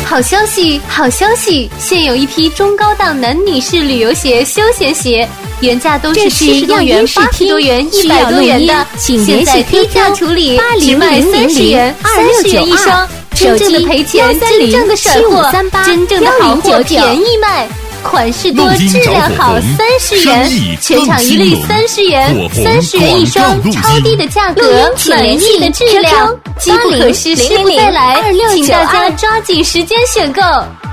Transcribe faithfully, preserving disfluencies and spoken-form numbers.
好消息，好消息！现有一批中高档男女士旅游鞋、休闲鞋，原价都是七十多元、八十多元、一百多元的，现在低价处理，只卖三十元、三十元一双。真正的赔钱，真正的甩货，真正的好货，便宜卖。款式多，质量好，三十元，全场一律三十元，三十元一双，超低的价格，满意的质量，机不可失，失不再来，请大家抓紧时间选购。